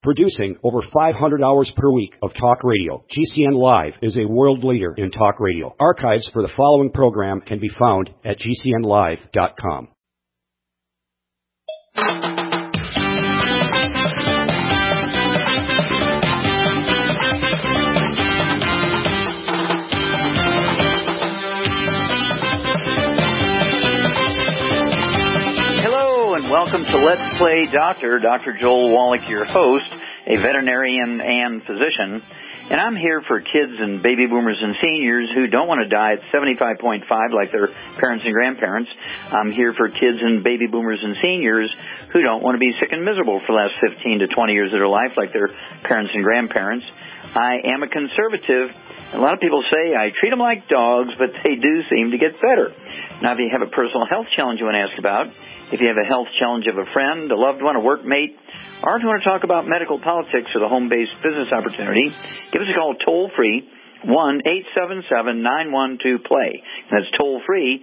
Producing over 500 hours per week of talk radio, GCN Live is a world leader in talk radio. Archives for the following program can be found at gcnlive.com. Welcome to Let's Play Doctor. Dr. Joel Wallach, your host, a veterinarian and physician. And I'm here for kids and baby boomers and seniors who don't want to die at 75.5 like their parents and grandparents. I'm here for kids and baby boomers and seniors who don't want to be sick and miserable for the last 15 to 20 years of their life like their parents and grandparents. I am a conservative. A lot of people say I treat them like dogs, but they do seem to get better. Now, if you have a personal health challenge you want to ask about, if you have a health challenge of a friend, a loved one, a workmate, or if you want to talk about medical politics or the home-based business opportunity, give us a call toll-free, 1-877-912-PLAY. That's toll-free,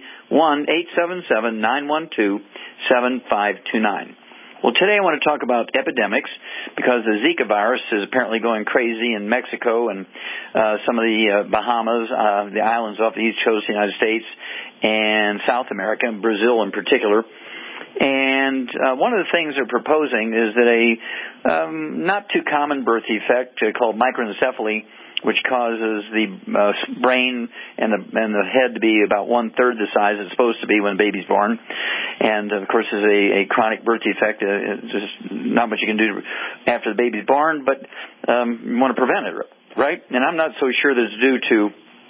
1-877-912-7529. Well, today I want to talk about epidemics because the Zika virus is apparently going crazy in Mexico and some of the Bahamas, the islands off the east coast of the United States, and South America, and Brazil in particular. And one of the things they're proposing is that a not too common birth defect called microencephaly, which causes the brain and the head to be about 1/3 the size it's supposed to be when a baby's born, and of course is a chronic birth defect. It's just not much you can do after the baby's born, but you want to prevent it, right? And I'm not so sure that it's due to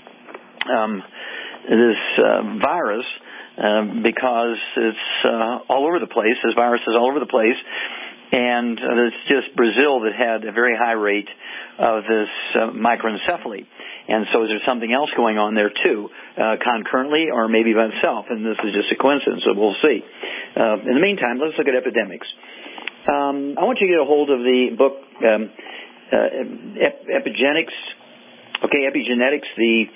this virus. Because it's all over the place. This virus is all over the place. And it's just Brazil that had a very high rate of this microencephaly. And so is there something else going on there, too, concurrently or maybe by itself? And this is just a coincidence, so we'll see. In the meantime, let's look at epidemics. I want you to get a hold of the book Epigenetics, the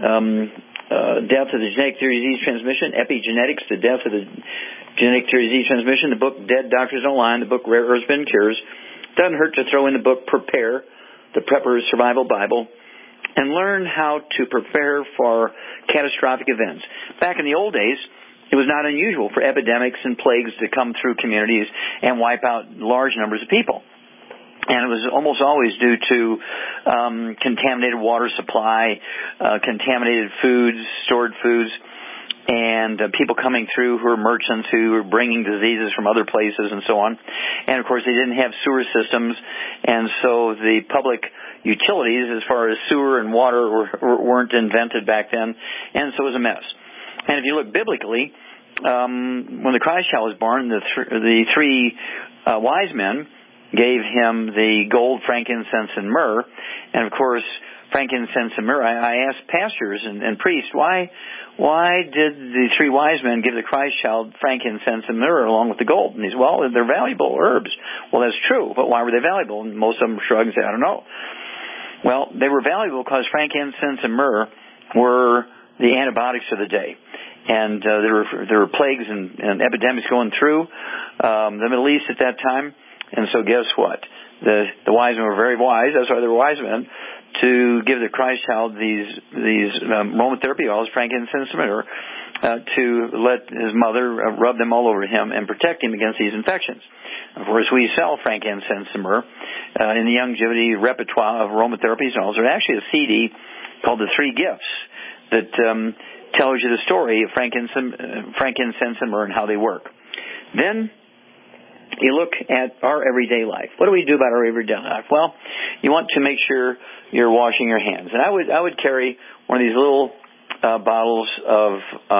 death of the genetic theory of disease transmission, Epigenetics, the death of the genetic theory of disease transmission, the book Dead Doctors Don't Lie, the book Rare Earths Been Cures. Doesn't hurt to throw in the book Prepare, the Prepper's Survival Bible, and learn how to prepare for catastrophic events. Back in the old days, it was not unusual for epidemics and plagues to come through communities and wipe out large numbers of people. And it was almost always due to contaminated water supply, contaminated foods, stored foods, and people coming through who are merchants who were bringing diseases from other places and so on. And, of course, they didn't have sewer systems, and so the public utilities as far as sewer and water weren't invented back then, and so it was a mess. And if you look biblically, when the Christ child was born, the three wise men gave him the gold, frankincense, and myrrh. And, of course, frankincense and myrrh, I asked pastors and priests, why did the three wise men give the Christ child frankincense and myrrh along with the gold? And he said, well, they're valuable herbs. Well, that's true, but why were they valuable? And most of them shrugged and said, I don't know. Well, they were valuable because frankincense and myrrh were the antibiotics of the day. And there were plagues and epidemics going through the Middle East at that time. And so guess what? The wise men were very wise. That's why they were wise men, to give the Christ child these aromatherapy oils, frankincense and myrrh, to let his mother rub them all over him and protect him against these infections. Of course, we sell frankincense and myrrh in the Youngevity repertoire of aromatherapy oils. There's actually a CD called The Three Gifts that tells you the story of frankincense and myrrh and how they work. Then you look at our everyday life. What do we do about our everyday life? Well, you want to make sure you're washing your hands. And I would carry one of these little bottles of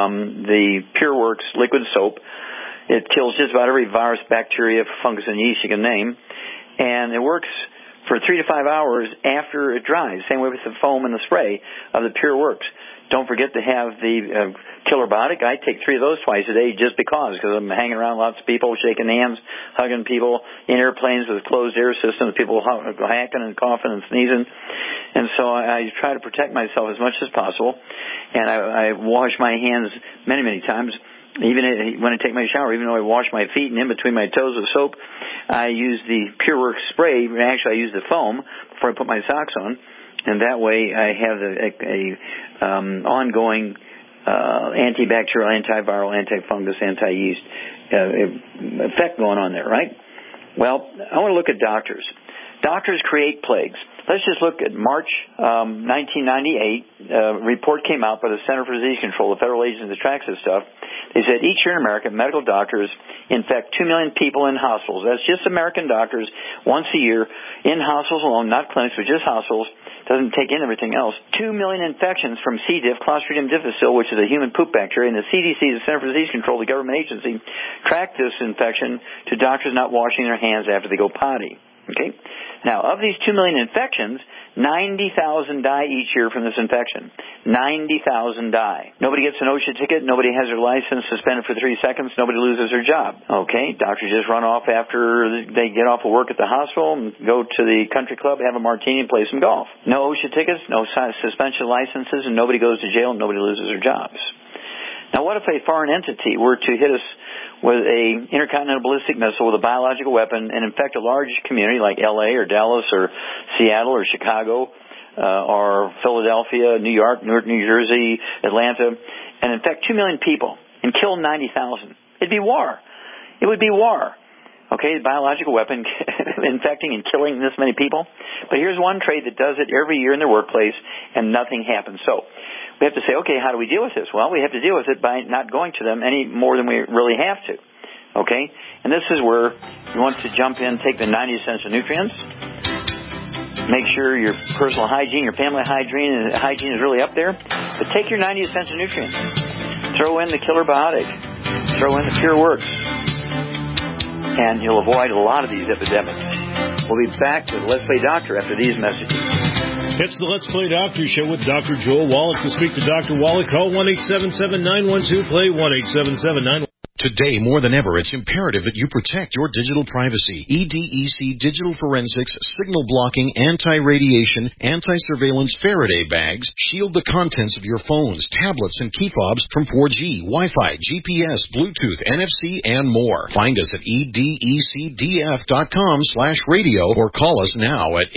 the PureWorks liquid soap. It kills just about every virus, bacteria, fungus, and yeast you can name. And it works for 3 to 5 hours after it dries. Same way with the foam and the spray of the PureWorks. Don't forget to have the Killer Biotic. I take 3 of those twice a day just because I'm hanging around lots of people, shaking hands, hugging people in airplanes with closed air systems, people hacking and coughing and sneezing. And so I try to protect myself as much as possible. And I wash my hands many, many times. Even when I take my shower, even though I wash my feet and in between my toes with soap, I use the PureWorks spray. Actually, I use the foam before I put my socks on, and that way I have a ongoing antibacterial, antiviral, antifungus, anti-yeast effect going on there, right? Well, I want to look at doctors. Doctors create plagues. Let's just look at March 1998. A report came out by the Center for Disease Control, the federal agency that tracks this stuff. They said each year in America, medical doctors infect 2 million people in hospitals. That's just American doctors once a year in hospitals alone, not clinics, but just hospitals. Doesn't take in everything else. 2 million infections from C. diff, Clostridium difficile, which is a human poop bacteria, and the CDC, the Center for Disease Control, the government agency, tracked this infection to doctors not washing their hands after they go potty. Okay? Now, of these 2 million infections, 90,000 die each year from this infection. 90,000 die. Nobody gets an OSHA ticket. Nobody has their license suspended for 3 seconds. Nobody loses their job. Okay? Doctors just run off after they get off of work at the hospital and go to the country club, have a martini, and play some golf. No OSHA tickets, no suspension licenses, and nobody goes to jail and nobody loses their jobs. Now, what if a foreign entity were to hit us with a intercontinental ballistic missile with a biological weapon and infect a large community like L.A. or Dallas or Seattle or Chicago or Philadelphia, New York, Newark, New Jersey, Atlanta, and infect 2 million people and kill 90,000? It'd be war. It would be war. Okay, the biological weapon infecting and killing this many people. But here's one trade that does it every year in their workplace and nothing happens. So we have to say, okay, how do we deal with this? Well, we have to deal with it by not going to them any more than we really have to. Okay? And this is where you want to jump in, take the 90 essential nutrients, make sure your personal hygiene, your family hygiene is really up there, but take your 90 essential nutrients. Throw in the Killer Biotic. Throw in the PureWorks. And you'll avoid a lot of these epidemics. We'll be back with Let's Play Doctor after these messages. It's the Let's Play Doctor Show with Dr. Joel Wallach. To speak to Dr. Wallach, call 1-877-912-PLAY, 1-877-912. Today, more than ever, it's imperative that you protect your digital privacy. EDEC Digital Forensics, signal blocking, anti-radiation, anti-surveillance Faraday bags shield the contents of your phones, tablets, and key fobs from 4G, Wi-Fi, GPS, Bluetooth, NFC, and more. Find us at edecdf.com/radio or call us now at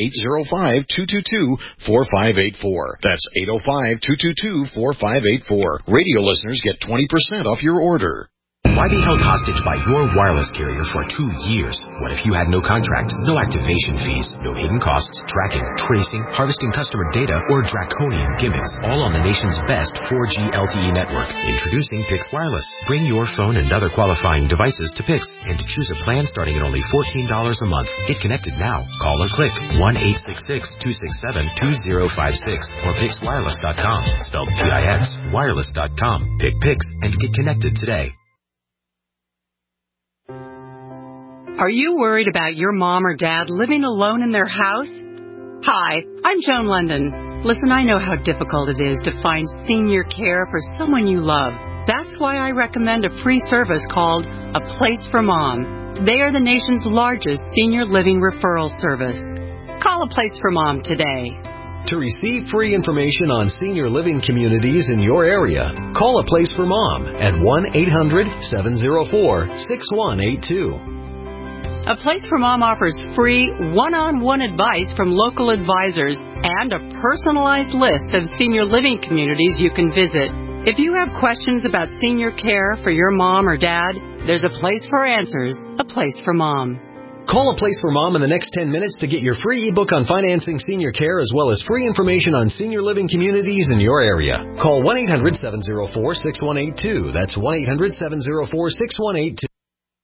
805-222-4584. That's 805-222-4584. Radio listeners get 20% off your order. Why be held hostage by your wireless carrier for 2 years? What if you had no contract, no activation fees, no hidden costs, tracking, tracing, harvesting customer data, or draconian gimmicks, all on the nation's best 4G LTE network? Introducing Pix Wireless. Bring your phone and other qualifying devices to Pix and to choose a plan starting at only $14 a month. Get connected now. Call or click 1-866-267-2056 or PixWireless.com. Spelled P-I-X, wireless.com. Pick Pix and get connected today. Are you worried about your mom or dad living alone in their house? Hi, I'm Joan London. Listen, I know how difficult it is to find senior care for someone you love. That's why I recommend a free service called A Place for Mom. They are the nation's largest senior living referral service. Call A Place for Mom today. To receive free information on senior living communities in your area, call A Place for Mom at 1-800-704-6182. A Place for Mom offers free one-on-one advice from local advisors and a personalized list of senior living communities you can visit. If you have questions about senior care for your mom or dad, there's a place for answers, A Place for Mom. Call A Place for Mom in the next 10 minutes to get your free ebook on financing senior care as well as free information on senior living communities in your area. Call 1-800-704-6182. That's 1-800-704-6182.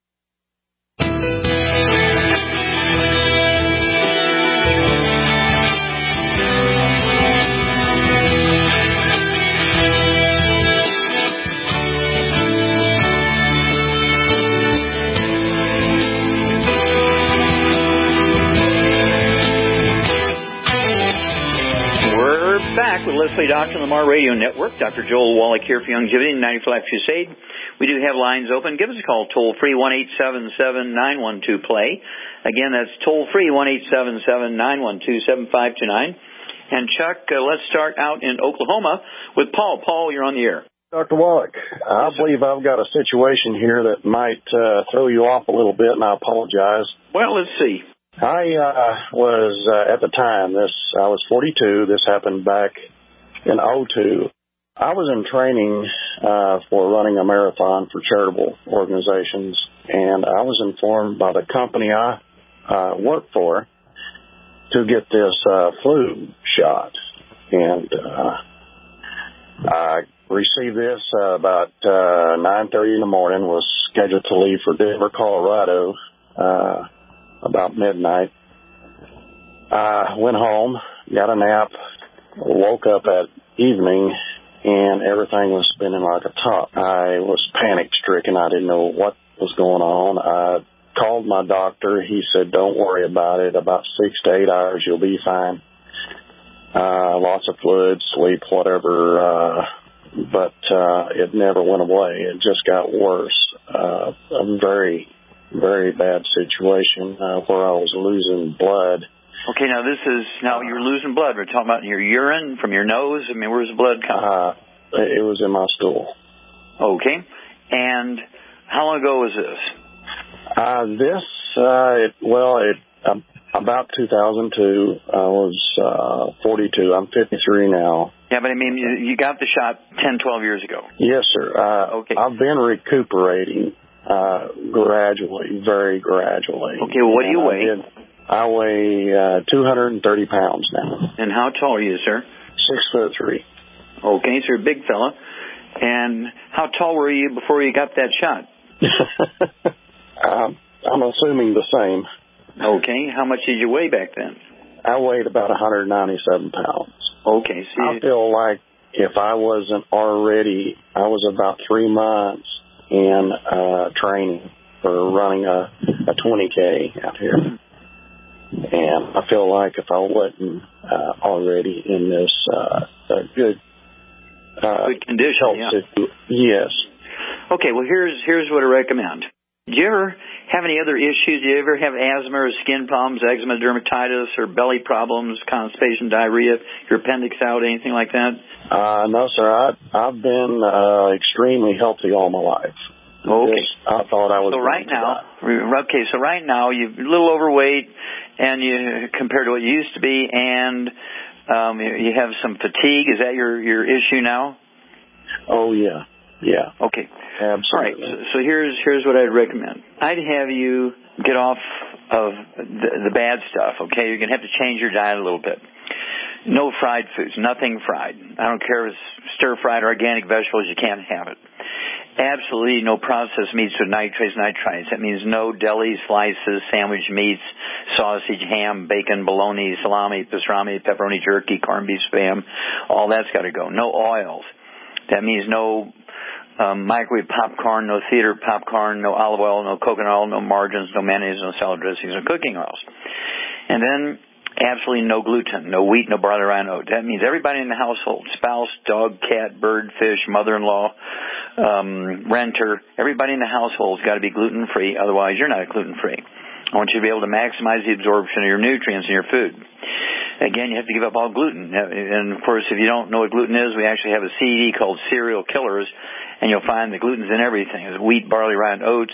Back with Let's Play Doctor on the Lamar Radio Network. Dr. Joel Wallach here for Youngevity and 90 for Life Crusade. We do have lines open. Give us a call toll-free, 1-877-912-PLAY. Again, that's toll-free, 1-877-912-7529. And Chuck, let's start out in Oklahoma with Paul. Paul, you're on the air. Dr. Wallach, I believe I've got a situation here that might throw you off a little bit, and I apologize. Well, let's see. I was, at the time, I was 42. This happened back in 2002. I was in training for running a marathon for charitable organizations, and I was informed by the company I worked for to get this flu shot. And I received this about 9:30 in the morning, was scheduled to leave for Denver, Colorado, about midnight. I went home, got a nap, woke up at evening, and everything was spinning like a top. I was panic-stricken. I didn't know what was going on. I called my doctor. He said, don't worry about it. About 6 to 8 hours, you'll be fine. Lots of fluid, sleep, whatever, but it never went away. It just got worse. A very, very bad situation where I was losing blood. Okay, now you're losing blood. We're talking about your urine from your nose. I mean, where's the blood coming? It was in my stool. Okay, and how long ago was this? About 2002. I was 42. I'm 53 now. Yeah, but I mean, you got the shot 10, 12 years ago. Yes, sir. Okay. I've been recuperating gradually, very gradually. Okay, well, what do you weigh? I weigh 230 pounds now. And how tall are you, sir? 6'3". Okay, so you're a big fella. And how tall were you before you got that shot? I'm assuming the same. Okay, how much did you weigh back then? I weighed about 197 pounds. Okay, so I feel like if I wasn't already, I was about 3 months in training for running a 20K out here. And I feel like if I wasn't already in this good condition, yes. Okay, well, here's what I recommend. Do you ever have any other issues? Do you ever have asthma or skin problems, eczema, dermatitis, or belly problems, constipation, diarrhea, your appendix out, anything like that? No, sir. I've been extremely healthy all my life. Okay. I thought I was. So right now you're a little overweight, and you compared to what you used to be, and you have some fatigue. Is that your issue now? Oh yeah. Yeah. Okay. Absolutely. All right. So here's what I'd recommend. I'd have you get off of the bad stuff. Okay. You're gonna have to change your diet a little bit. No fried foods. Nothing fried. I don't care if it's stir-fried organic vegetables. You can't have it. Absolutely no processed meats with nitrates. That means no deli slices, sandwich meats, sausage, ham, bacon, bologna, salami, pastrami, pepperoni, jerky, corned beef, spam. All that's got to go. No oils. That means no microwave popcorn, no theater popcorn, no olive oil, no coconut oil, no margarines, no mayonnaise, no salad dressings, no cooking oils. And then absolutely no gluten, no wheat, no barley, rye, no oat. That means everybody in the household, spouse, dog, cat, bird, fish, mother-in-law, renter, everybody in the household's got to be gluten-free, otherwise you're not gluten-free. I want you to be able to maximize the absorption of your nutrients in your food. Again, you have to give up all gluten. And, of course, if you don't know what gluten is, we actually have a CD called Cereal Killers, and you'll find the gluten's in everything. It's wheat, barley, rye, and oats.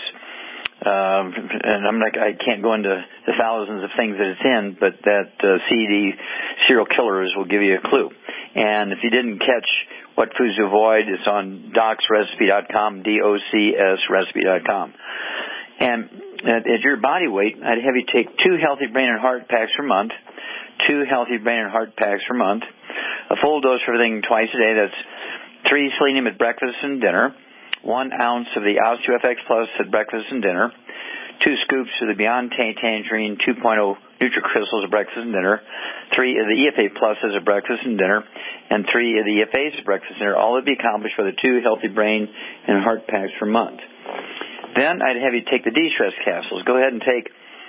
And I can't go into the thousands of things that it's in, but that CD, Cereal Killers, will give you a clue. And if you didn't catch what foods to avoid, it's on docsrecipe.com, DOCSrecipe.com. And at your body weight, I'd have you take 2 Healthy Brain and Heart packs per month, 2 Healthy Brain and Heart packs per month, a full dose for everything twice a day. That's 3 selenium at breakfast and dinner, 1 ounce of the OsteoFX Plus at breakfast and dinner, 2 scoops of the Beyond Tangerine 2.0 NutriCrystals at breakfast and dinner, 3 of the EFA Pluses at breakfast and dinner, and 3 of the EFAs at breakfast and dinner. All would be accomplished by the 2 Healthy Brain and Heart packs per month. Then I'd have you take the De-Stress capsules. Go ahead and take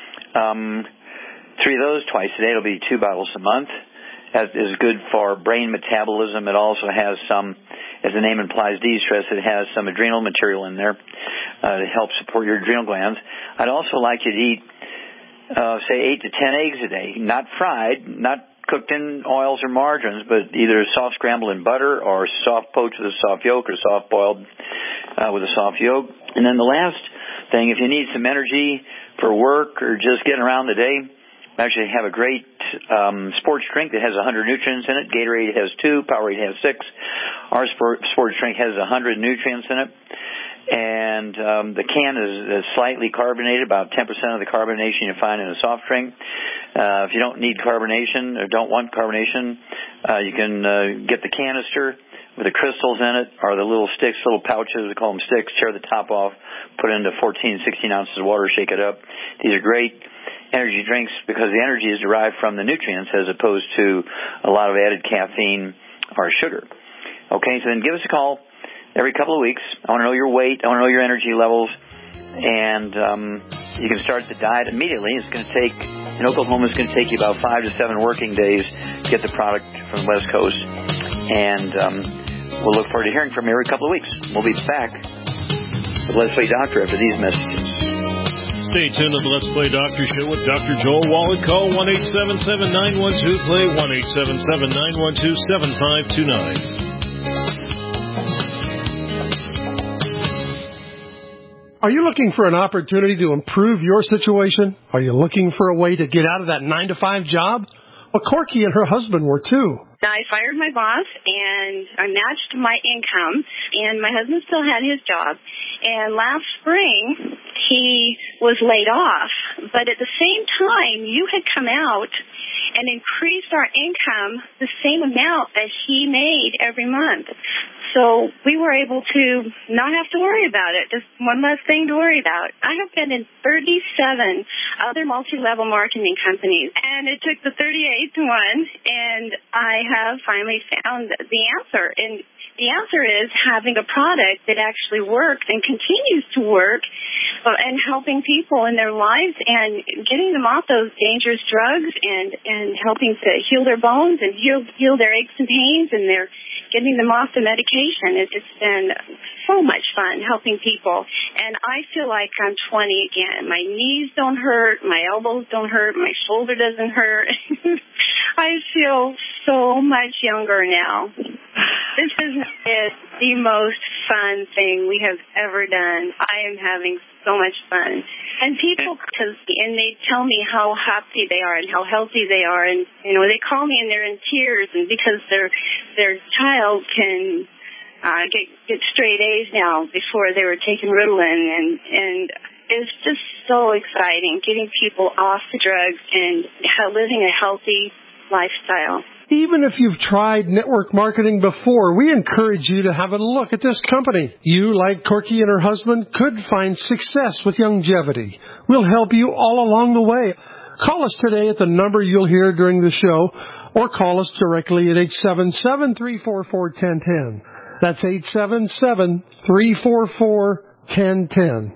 3 of those twice a day. It'll be 2 bottles a month. That is good for brain metabolism. It also has some, as the name implies, De-Stress. It has some adrenal material in there to help support your adrenal glands. I'd also like you to eat, say, 8 to 10 eggs a day. Not fried, not cooked in oils or margarines, but either soft scrambled in butter or soft poached with a soft yolk or soft boiled with a soft yolk. And then the last thing, if you need some energy for work or just getting around the day, I actually have a great sports drink that has 100 nutrients in it. Gatorade has 2, Powerade has 6. Our sports drink has 100 nutrients in it. And the can is slightly carbonated, about 10% of the carbonation you find in a soft drink. If you don't need carbonation or don't want carbonation, you can get the canister with the crystals in it, or the little sticks, little pouches, we call them sticks, tear the top off, put it into 14, 16 ounces of water, shake it up. These are great energy drinks because the energy is derived from the nutrients as opposed to a lot of added caffeine or sugar. Okay, so then give us a call every couple of weeks. I want to know your weight. I want to know your energy levels. And you can start the diet immediately. It's going to take, in Oklahoma, it's going to take you about 5 to 7 working days to get the product from the West Coast. And we'll look forward to hearing from you every couple of weeks. We'll be back with Let's Play Doctor after these messages. Stay tuned to the Let's Play Doctor Show with Dr. Joel Wallach. Call 1-877-912-PLAY, 1-877-912-7529. Are you looking for an opportunity to improve your situation? Are you looking for a way to get out of that 9-to-5 job? Well, Corky and her husband were too. I fired my boss, and I matched my income, and my husband still had his job. And last spring, he was laid off. But at the same time, you had come out and increased our income the same amount that he made every month. So we were able to not have to worry about it. Just one less thing to worry about. I have been in 37 other multi-level marketing companies, and it took the 38th one, and I have finally found the answer. And the answer is having a product that actually works and continues to work and helping people in their lives and getting them off those dangerous drugs and helping to heal their bones and heal their aches and pains, and they're getting them off the medication. It's been so much fun helping people. And I feel like I'm 20 again. My knees don't hurt. My elbows don't hurt. My shoulder doesn't hurt. I feel so much younger now. This is the most fun thing we have ever done. I am having so much fun. And people and they tell me how happy they are and how healthy they are. And, you know, they call me and they're in tears, and because their child can get straight A's now. Before they were taking Ritalin, and it's just so exciting getting people off the drugs and living a healthy lifestyle. Even if you've tried network marketing before, we encourage you to have a look at this company. You, like Corky and her husband, could find success with longevity. We'll help you all along the way. Call us today at the number you'll hear during the show, or call us directly at 877-344-1010. That's 877-344-1010.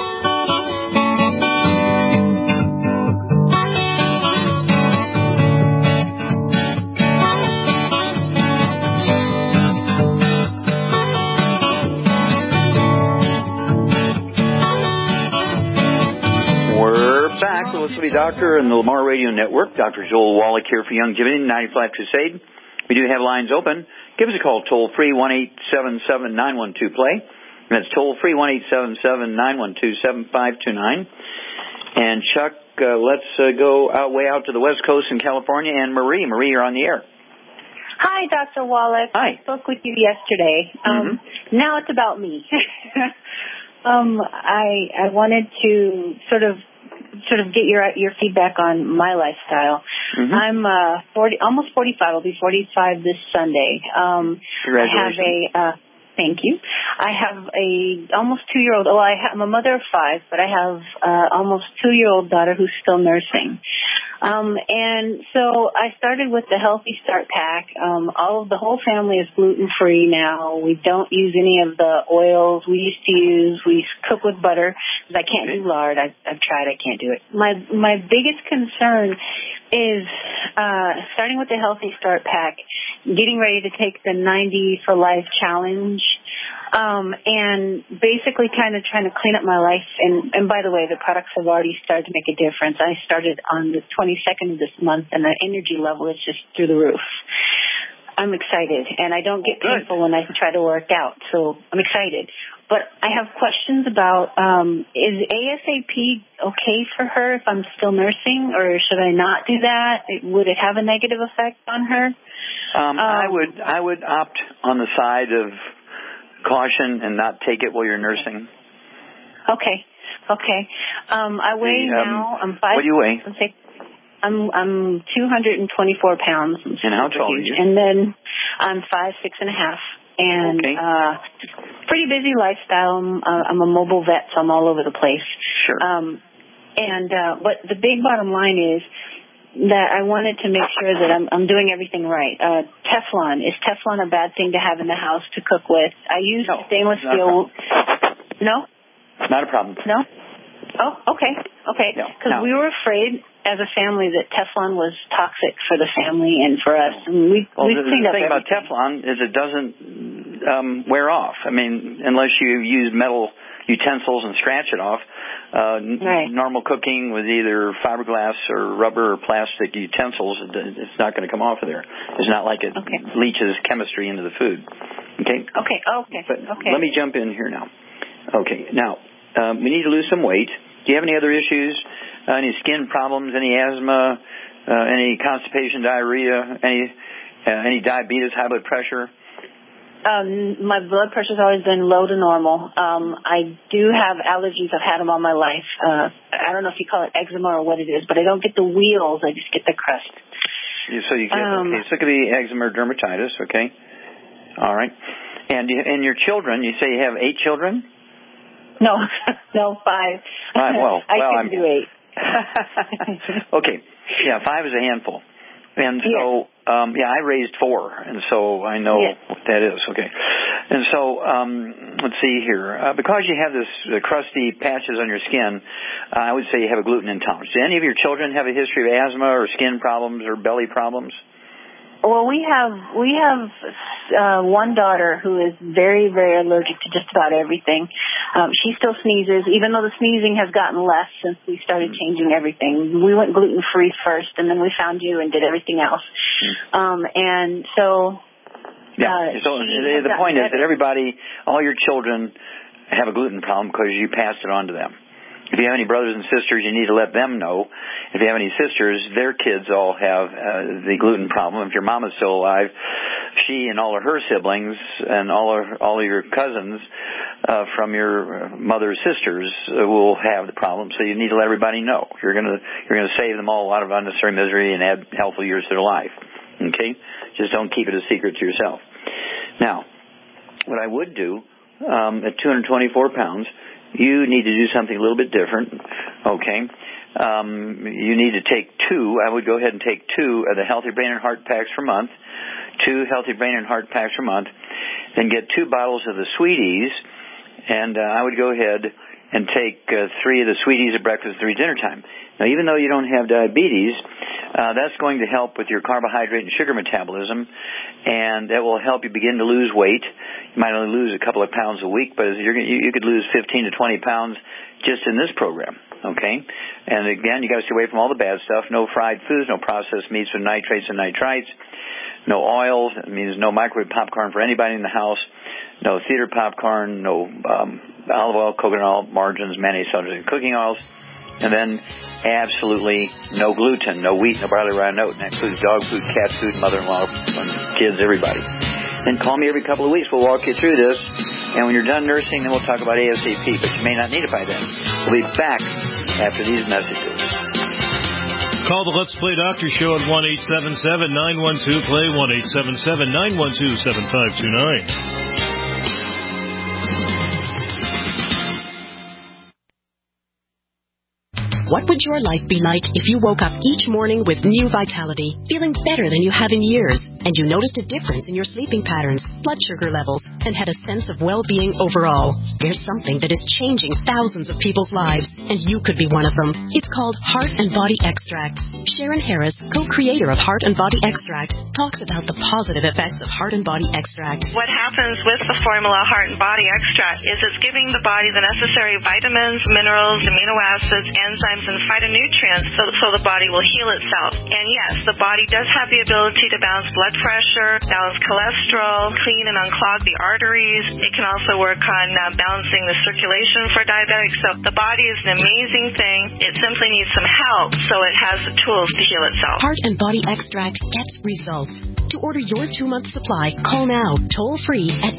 Doctor and the Lamar Radio Network. Dr. Joel Wallach here for Youngevity 95 Crusade. We do have lines open. Give us a call toll-free, 1-877-912-PLAY. That's toll-free, 1-877-912-7529. And Chuck, let's go way out to the West Coast in California. And Marie, you're on the air. Hi, Dr. Wallach. Hi. I spoke with you yesterday. Now it's about me. I wanted to sort of get your feedback on my lifestyle. I'm 40, almost 45. I'll be 45 this Sunday. Congratulations. I have thank you. I have a almost 2-year-old. Well, I'm a mother of 5, but I have almost 2-year-old daughter who's still nursing. And so I started with the Healthy Start Pack. The whole family is gluten-free now. We don't use any of the oils we cook with butter, because I can't do lard. I've tried, I can't do it. My biggest concern is starting with the Healthy Start Pack, getting ready to take the 90 for Life challenge. and basically kind of trying to clean up my life. And by the way, the products have already started to make a difference. I started on the 22nd of this month, and the energy level is just through the roof. I'm excited, and I don't get painful when I try to work out, so I'm excited. But I have questions about, is ASAP okay for her if I'm still nursing, or should I not do that? Would it have a negative effect on her? I would opt on the side of caution and not take it while you're nursing. Okay. I weigh now. I'm 5. What do you weigh? I'm 224 pounds. And how tall are you? And then I'm 5'6.5". And pretty busy lifestyle. I'm a mobile vet, so I'm all over the place. Sure. But the big bottom line is that I wanted to make sure that I'm doing everything right. Teflon. Is Teflon a bad thing to have in the house to cook with? I use stainless steel. No? Not a problem. No? Oh, okay. Because we were afraid as a family that Teflon was toxic for the family and for us. And we've cleaned up the thing everything. about Teflon is it doesn't wear off. I mean, unless you use metal utensils and scratch it off. Normal cooking with either fiberglass or rubber or plastic utensils, it's not going to come off of there. It's not like it leaches chemistry into the food. Okay? Okay. Let me jump in here now. Okay. Now, we need to lose some weight. Do you have any other issues? Any skin problems? Any asthma? Any constipation, diarrhea? Any diabetes, high blood pressure? My blood pressure's always been low to normal. I do have allergies. I've had them all my life. I don't know if you call it eczema or what it is, but I don't get the wheals. I just get the crust. So you get so it could be eczema or dermatitis. Okay. All right. And your children? You say you have 8 children? No, 5. I can do 8. Okay. Yeah, 5 is a handful. And so, I raised 4, and so I know what that is. Okay. And so, let's see here. Because you have this crusty patches on your skin, I would say you have a gluten intolerance. Do any of your children have a history of asthma or skin problems or belly problems? Well, we have one daughter who is very, very allergic to just about everything. She still sneezes, even though the sneezing has gotten less since we started changing everything. We went gluten-free first, and then we found you and did everything else. And so... so the point is that everybody, all your children have a gluten problem because you passed it on to them. If you have any brothers and sisters, you need to let them know. If you have any sisters, their kids all have the gluten problem. If your mom is still alive, she and all of her siblings and all of your cousins from your mother's sisters will have the problem. So you need to let everybody know. You're going to save them all a lot of unnecessary misery and add healthful years to their life. Okay? Just don't keep it a secret to yourself. Now, what I would do at 224 pounds. You need to do something a little bit different, okay? You need to take 2. I would go ahead and take 2 of the Healthy Brain and Heart Packs per month, 2 Healthy Brain and Heart Packs per month, then get 2 bottles of the Sweeties, and I would go ahead and take 3 of the Sweeties at breakfast, 3 dinner time. Now, even though you don't have diabetes, that's going to help with your carbohydrate and sugar metabolism, and that will help you begin to lose weight. You might only lose a couple of pounds a week, but you could lose 15 to 20 pounds just in this program, okay? And again, you got to stay away from all the bad stuff. No fried foods, no processed meats with nitrates and nitrites, no oils. It means no microwave popcorn for anybody in the house, no theater popcorn, no olive oil, coconut oil, margarines, mayonnaise, and cooking oils. And then absolutely no gluten, no wheat, no barley, rye, no oat. And that includes dog food, cat food, mother-in-law, kids, everybody. Then call me every couple of weeks. We'll walk you through this. And when you're done nursing, then we'll talk about ASAP. But you may not need it by then. We'll be back after these messages. Call the Let's Play Doctor Show at 1-877-912-PLAY, 1-877-912-7529. What would your life be like if you woke up each morning with new vitality, feeling better than you have in years? and you noticed a difference in your sleeping patterns, blood sugar levels, and had a sense of well-being overall. There's something that is changing thousands of people's lives, and you could be one of them. It's called Heart and Body Extract. Sharon Harris, co-creator of Heart and Body Extract, talks about the positive effects of Heart and Body Extract. What happens with the formula Heart and Body Extract is it's giving the body the necessary vitamins, minerals, amino acids, enzymes, and phytonutrients so the body will heal itself. And yes, the body does have the ability to balance blood pressure, balance cholesterol, clean and unclog the arteries. It can also work on balancing the circulation for diabetics. So the body is an amazing thing. It simply needs some help so it has the tools to heal itself. Heart and Body Extract gets results. To order your 2-month supply, call now, toll-free at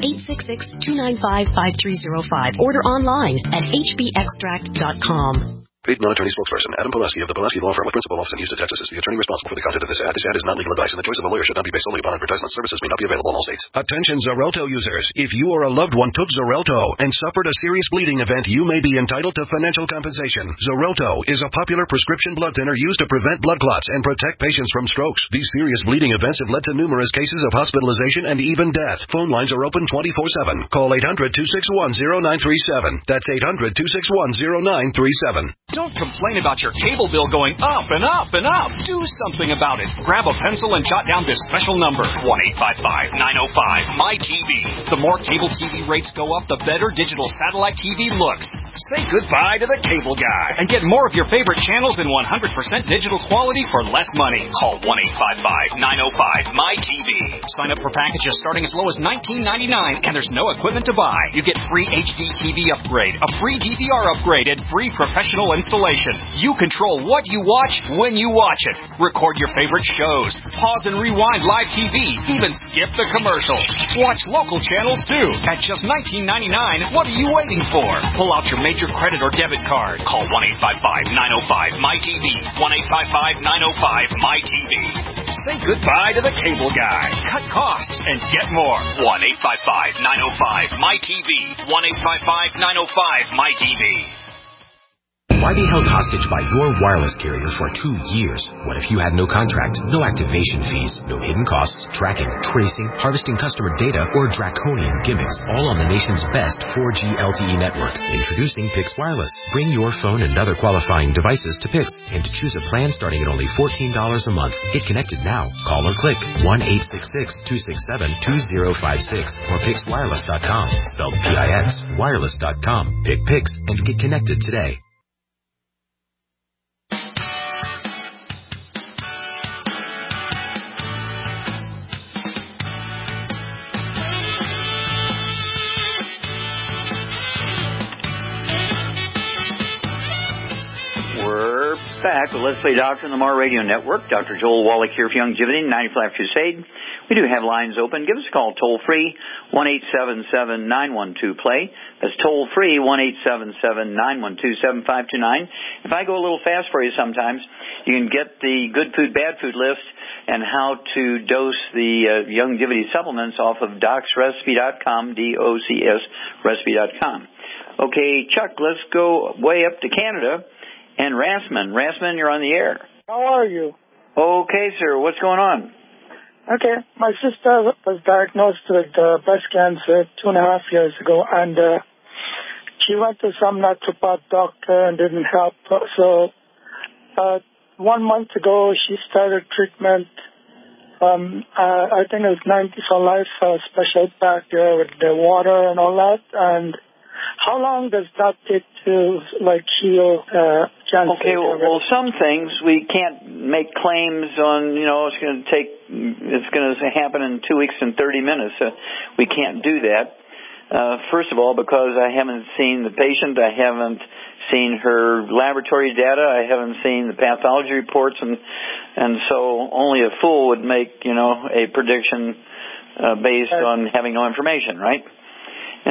866-295-5305. Order online at hbextract.com. Paid non-attorney spokesperson Adam Pulaski of the Pulaski Law Firm with principal office in Houston, Texas is the attorney responsible for the content of this ad. This ad is not legal advice, and the choice of a lawyer should not be based solely upon advertisement. Services may not be available in all states. Attention Xarelto users. If you or a loved one took Xarelto and suffered a serious bleeding event, you may be entitled to financial compensation. Xarelto is a popular prescription blood thinner used to prevent blood clots and protect patients from strokes. These serious bleeding events have led to numerous cases of hospitalization and even death. Phone lines are open 24/7. Call 800-261-0937. That's 800-261-0937. Don't complain about your cable bill going up and up and up. Do something about it. Grab a pencil and jot down this special number, 1-855-905-MY-TV. The more cable TV rates go up, the better digital satellite TV looks. Say goodbye to the cable guy and get more of your favorite channels in 100% digital quality for less money. Call 1-855-905-MY-TV. Sign up for packages starting as low as $19.99, and there's no equipment to buy. You get free HD TV upgrade, a free DVR upgrade, and free professional installation. You control what you watch when you watch it. Record your favorite shows. Pause and rewind live TV. Even skip the commercials. Watch local channels too. At just $19.99, what are you waiting for? Pull out your major credit or debit card. Call 1-855-905-MY-TV. 1-855-905-MY-TV. Say goodbye to the cable guy. Cut costs and get more. 1-855-905-MY-TV. 1-855-905-MY-TV. Why be held hostage by your wireless carrier for 2 years? What if you had no contract, no activation fees, no hidden costs, tracking, tracing, harvesting customer data, or draconian gimmicks, all on the nation's best 4G LTE network? Introducing Pix Wireless. Bring your phone and other qualifying devices to Pix, and to choose a plan starting at only $14 a month. Get connected now. Call or click 1-866-267-2056 or PixWireless.com. Spelled P-I-X, wireless.com. Pick Pix and get connected today. Back with Let's Play Doctor on the Mar Radio Network. Dr. Joel Wallach here for Youngevity, 95 Crusade. We do have lines open. Give us a call toll-free, 1-877-912-PLAY. That's toll-free, 1-877-912-7529. If I go a little fast for you sometimes, you can get the good food, bad food list and how to dose the Youngevity supplements off of docsrecipe.com, D-O-C-S recipe.com. Okay, Chuck, let's go way up to Canada. And Rasman, you're on the air. How are you? Okay, sir. What's going on? Okay. My sister was diagnosed with breast cancer 2.5 years ago, and she went to some naturopath doctor and didn't help her. So 1 month ago, she started treatment. I think it was 90 for Life special pack with the water and all that. And how long does that take to heal cancer? Okay, well, some things we can't make claims on. It's going to happen in 2 weeks and 30 minutes. We can't do that. First of all, because I haven't seen the patient, I haven't seen her laboratory data, I haven't seen the pathology reports, and so only a fool would make a prediction based on having no information, right? And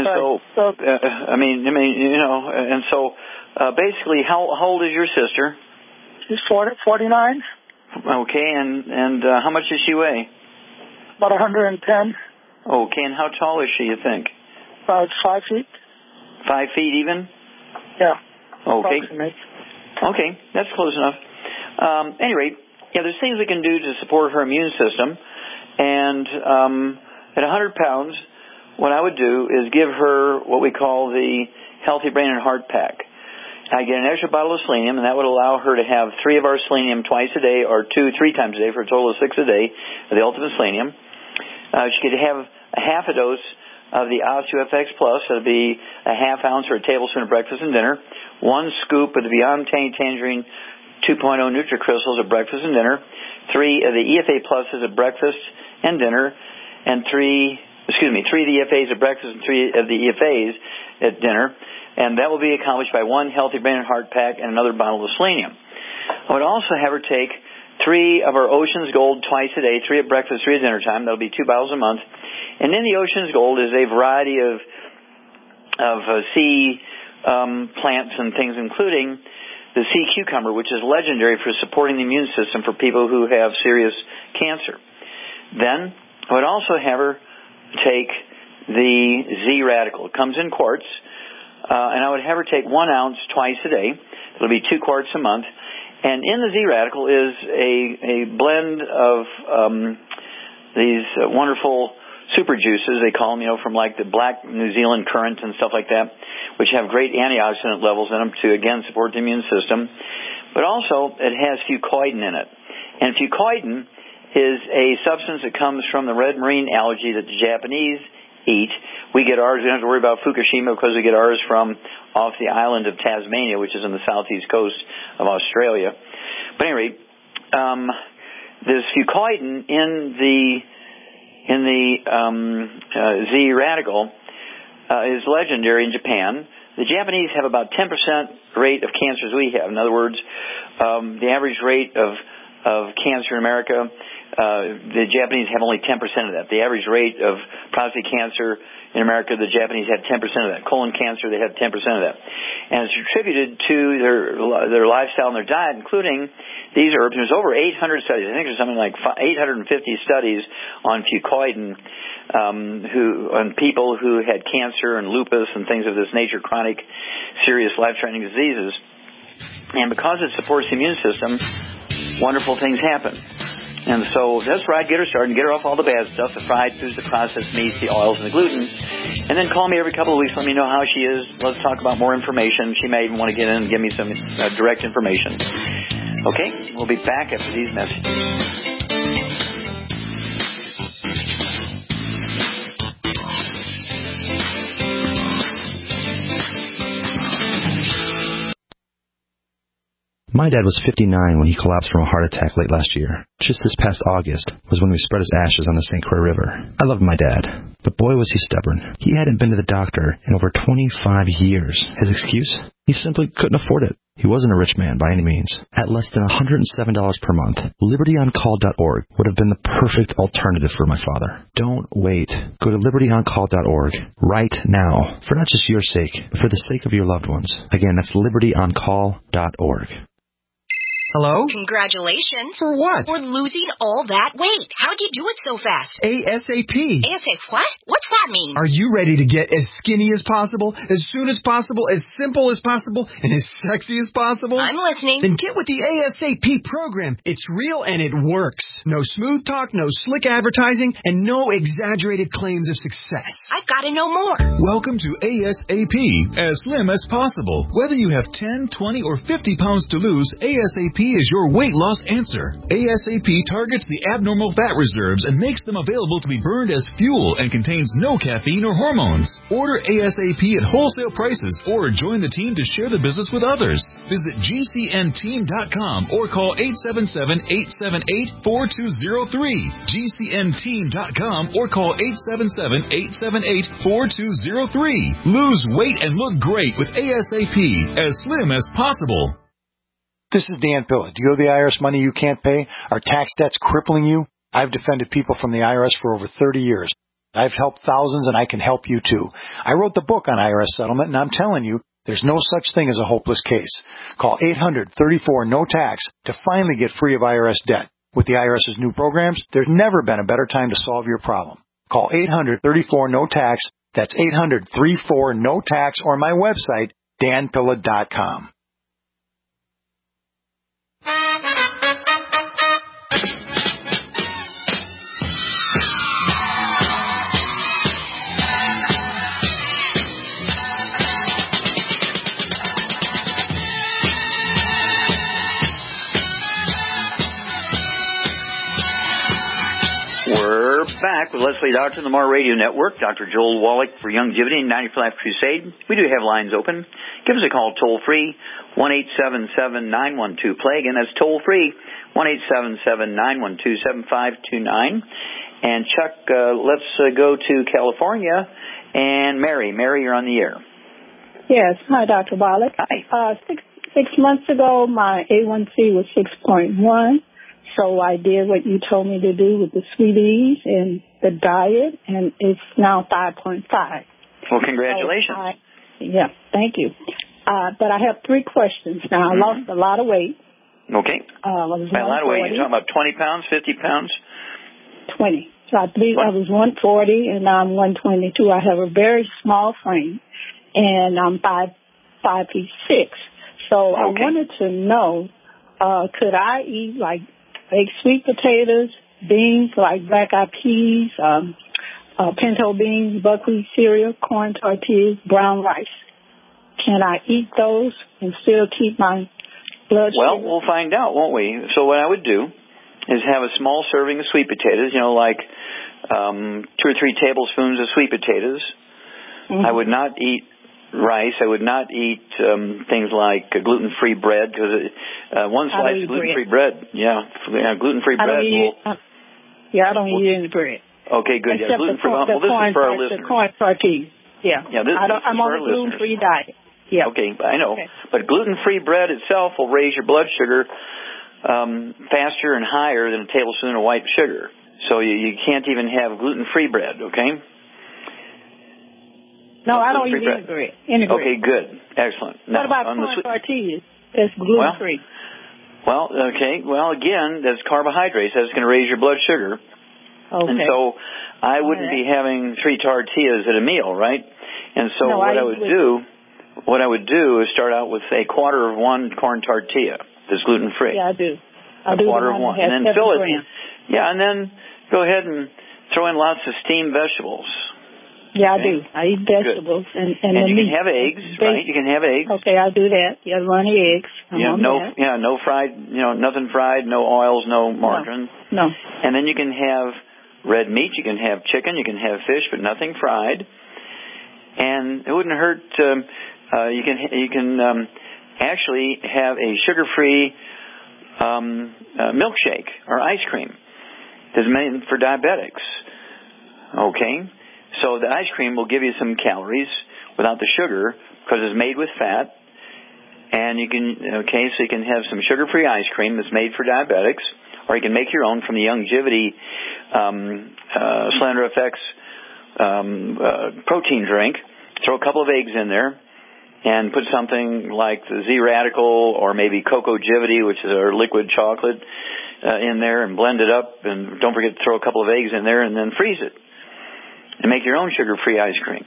basically, how old is your sister? She's 49. Okay, and how much does she weigh? About 110. Okay, and how tall is she, you think? About 5 feet. 5 feet even? Yeah. Okay. Okay, that's close enough. Anyway, there's things we can do to support her immune system. And at 100 pounds, what I would do is give her what we call the Healthy Brain and Heart Pack. I get an extra bottle of selenium, and that would allow her to have 3 of our selenium twice a day, or 2 3 times a day, for a total of 6 a day of the Ultimate Selenium. She could have a half a dose of the OsteoFX Plus. That would be a half ounce or a tablespoon of breakfast and dinner. 1 scoop of the Beyond Tangerine 2.0 NutriCrystals at breakfast and dinner. 3 of the EFA Pluses at breakfast and dinner, and 3 of the EFAs at breakfast and 3 of the EFAs at dinner. And that will be accomplished by 1 Healthy Brain and Heart Pack and another bottle of selenium. I would also have her take 3 of our Ocean's Gold twice a day, 3 at breakfast, 3 at dinner time. That will be 2 bottles a month. And in the Ocean's Gold is a variety of sea plants and things, including the sea cucumber, which is legendary for supporting the immune system for people who have serious cancer. Then I would also have her take the Z-Radical. It comes in quarts. And I would have her take 1 ounce twice a day. It'll be 2 quarts a month. And in the Z-Radical is a blend of these wonderful super juices, they call them, from like the black New Zealand currant and stuff like that, which have great antioxidant levels in them to, again, support the immune system. But also, it has fucoidan in it. And fucoidan is a substance that comes from the red marine algae that the Japanese eat. We get ours, we don't have to worry about Fukushima because we get ours from off the island of Tasmania, which is in the southeast coast of Australia. But anyway, this fucoidan in the Z-Radical is legendary in Japan. The Japanese have about 10% rate of cancers we have. In other words, the average rate of cancer in America, the Japanese have only 10% of that. The average rate of prostate cancer in America, the Japanese have 10% of that. Colon cancer, they have 10% of that. And it's attributed to their lifestyle and their diet, including these herbs. There's over 800 studies. I think there's something like 850 studies on fucoidan on people who had cancer and lupus and things of this nature, chronic, serious, life-threatening diseases. And because it supports the immune system, wonderful things happen. And so that's where I'd get her started and get her off all the bad stuff, the fried foods, the processed meats, the oils, and the gluten. And then call me every couple of weeks, let me know how she is. Let's talk about more information. She may even want to get in and give me some direct information. Okay? We'll be back after these messages. My dad was 59 when he collapsed from a heart attack late last year. Just this past August was when we spread his ashes on the St. Croix River. I loved my dad, but boy was he stubborn. He hadn't been to the doctor in over 25 years. His excuse? He simply couldn't afford it. He wasn't a rich man by any means. At less than $107 per month, LibertyOnCall.org would have been the perfect alternative for my father. Don't wait. Go to LibertyOnCall.org right now, for not just your sake, but for the sake of your loved ones. Again, that's LibertyOnCall.org. Hello? Congratulations. For what? For losing all that weight. How'd you do it so fast? ASAP. ASAP what? What's that mean? Are you ready to get as skinny as possible, as soon as possible, as simple as possible, and as sexy as possible? I'm listening. Then get with the ASAP program. It's real and it works. No smooth talk, no slick advertising, and no exaggerated claims of success. I've got to know more. Welcome to ASAP, as slim as possible. Whether you have 10, 20, or 50 pounds to lose, ASAP is your weight loss answer. ASAP targets the abnormal fat reserves and makes them available to be burned as fuel and contains no caffeine or hormones. Order ASAP at wholesale prices or join the team to share the business with others. Visit GCNteam.com or call 877-878-4203. GCNteam.com or call 877-878-4203. Lose weight and look great with ASAP, as slim as possible. This is Dan Pilla. Do you owe the IRS money you can't pay? Are tax debts crippling you? I've defended people from the IRS for over 30 years. I've helped thousands, and I can help you too. I wrote the book on IRS settlement, and I'm telling you, there's no such thing as a hopeless case. Call 800-34-NO-TAX to finally get free of IRS debt. With the IRS's new programs, there's never been a better time to solve your problem. Call 800-34-NO-TAX. That's 800-34-NO-TAX, or my website, danpilla.com. We're back with Leslie Doctor on the More Radio Network. Dr. Joel Wallach for Youngevity and 90 for Life Crusade. We do have lines open. Give us a call toll-free, 1-877-912-PLAY. Again, that's toll-free, 1-877-912-7529. And Chuck, let's go to California. And Mary, you're on the air. Yes. Hi, Dr. Wallach. Hi. 6 months ago, my A1C was 6.1. So I did what you told me to do with the Sweeties and the diet, and it's now 5.5. Well, congratulations. So thank you. But I have 3 questions now. I lost a lot of weight. Okay. I was By a lot of weight, you're talking about 20 pounds, 50 pounds? 20. So I believe I was 140, and now I'm 122. I have a very small frame, and I'm 5 feet 6. So I wanted to know, could I eat like baked sweet potatoes, beans like black eyed peas, pinto beans, buckwheat cereal, corn tortillas, brown rice? Can I eat those and still keep my blood sugar? Well, we'll find out, won't we? So what I would do is have a small serving of sweet potatoes, like 2 or 3 tablespoons of sweet potatoes. I would not eat rice. I would not eat things like gluten-free bread, because one slice of gluten-free bread. Gluten-free bread. I don't eat any bread. Okay, good. Except gluten-free. Well, this is for our listeners. The corn tortillas. I'm on a gluten-free diet. Yeah. Okay, I know. Okay. But gluten-free bread itself will raise your blood sugar faster and higher than a tablespoon of white sugar. So you can't even have gluten-free bread, okay? No, I don't eat any bread. Okay, good. Excellent. What about corn tortillas? It's gluten-free. Well, again, that's carbohydrates. That's going to raise your blood sugar. Okay. And so I wouldn't be having 3 tortillas at a meal, right? And so what I would do is start out with a quarter of 1 corn tortilla that's gluten-free. Yeah, I do. A quarter of 1. And then fill it. Yeah, and then go ahead and throw in lots of steamed vegetables. Yeah, I do. I eat vegetables and you can have eggs, right? You can have eggs. Okay, I'll do that. Yeah, runny eggs. No fried, nothing fried, no oils, no margarine. No. And then you can have red meat, you can have chicken, you can have fish, but nothing fried. And it wouldn't hurt. You can actually have a sugar-free milkshake or ice cream that's made for diabetics. Okay. So the ice cream will give you some calories without the sugar because it's made with fat. And you can have some sugar-free ice cream that's made for diabetics, or you can make your own from the Youngevity Slender FX protein drink. Throw a couple of eggs in there and put something like the Z-Radical or maybe Cocogevity, which is our liquid chocolate, in there and blend it up. And don't forget to throw a couple of eggs in there and then freeze it. And make your own sugar-free ice cream.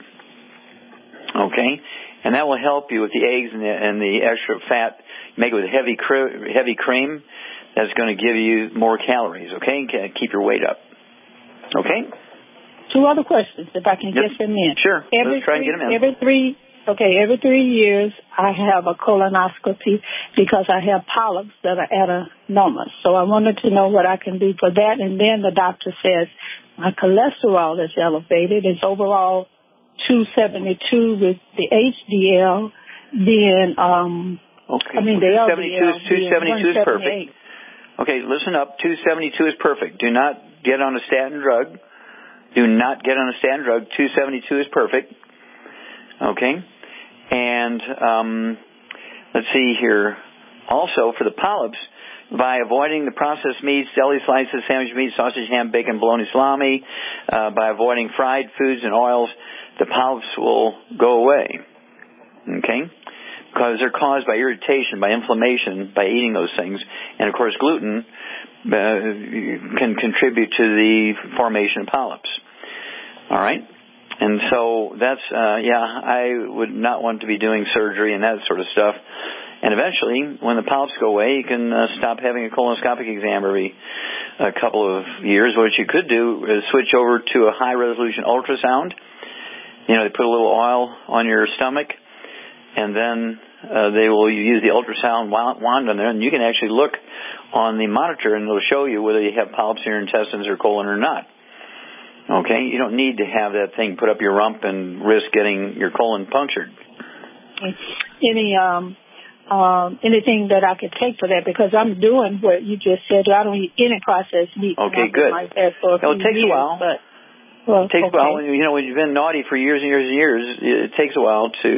Okay? And that will help you with the eggs and the extra fat. Make it with heavy cream. That's going to give you more calories, okay? Keep your weight up. Okay? 2 other questions, if I can get them in. Sure. Let's try and get them in. Every 3 years I have a colonoscopy because I have polyps that are adenomas. So I wanted to know what I can do for that. And then the doctor says my cholesterol is elevated. It's overall 272 with the HDL being, the LDL 272 is perfect. Okay, listen up. 272 is perfect. Do not get on a statin drug. 272 is perfect. Okay. And let's see here. Also, for the polyps, by avoiding the processed meats, deli slices, sandwich meat, sausage, ham, bacon, bologna, salami, by avoiding fried foods and oils, the polyps will go away. Okay? Because they're caused by irritation, by inflammation, by eating those things. And, of course, gluten can contribute to the formation of polyps. All right? And so that's, I would not want to be doing surgery and that sort of stuff. And eventually, when the polyps go away, you can stop having a colonoscopic exam every couple of years. What you could do is switch over to a high-resolution ultrasound. They put a little oil on your stomach, and then they will use the ultrasound wand on there, and you can actually look on the monitor, and it'll show you whether you have polyps in your intestines or colon or not. Okay, you don't need to have that thing put up your rump and risk getting your colon punctured. Anything that I could take for that, because I'm doing what you just said. I don't eat any processed meat. Okay, good. Like that for it takes a while. It takes a while. When you've been naughty for years and years and years, it takes a while to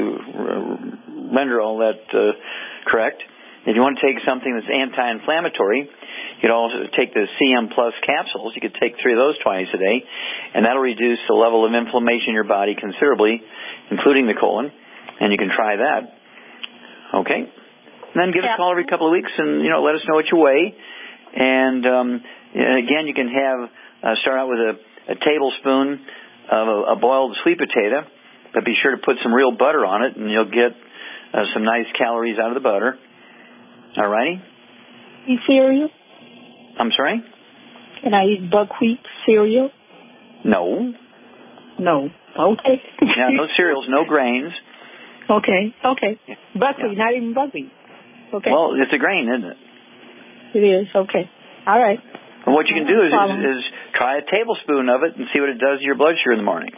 render all that correct. If you want to take something that's anti-inflammatory, you could also take the CM Plus capsules. You could take 3 of those twice a day, and that'll reduce the level of inflammation in your body considerably, including the colon, and you can try that. Okay? And then give us a call every couple of weeks and, let us know what you weigh. And again, you can start out with a tablespoon of a boiled sweet potato, but be sure to put some real butter on it, and you'll get some nice calories out of the butter. All righty? Eat cereal? I'm sorry? Can I eat buckwheat cereal? No. No. Okay. Yeah, no cereals, no grains. Okay. Buckwheat, not even buckwheat. Okay. Well, it's a grain, isn't it? It is. Okay. All right. And what you can do is try a tablespoon of it and see what it does to your blood sugar in the morning.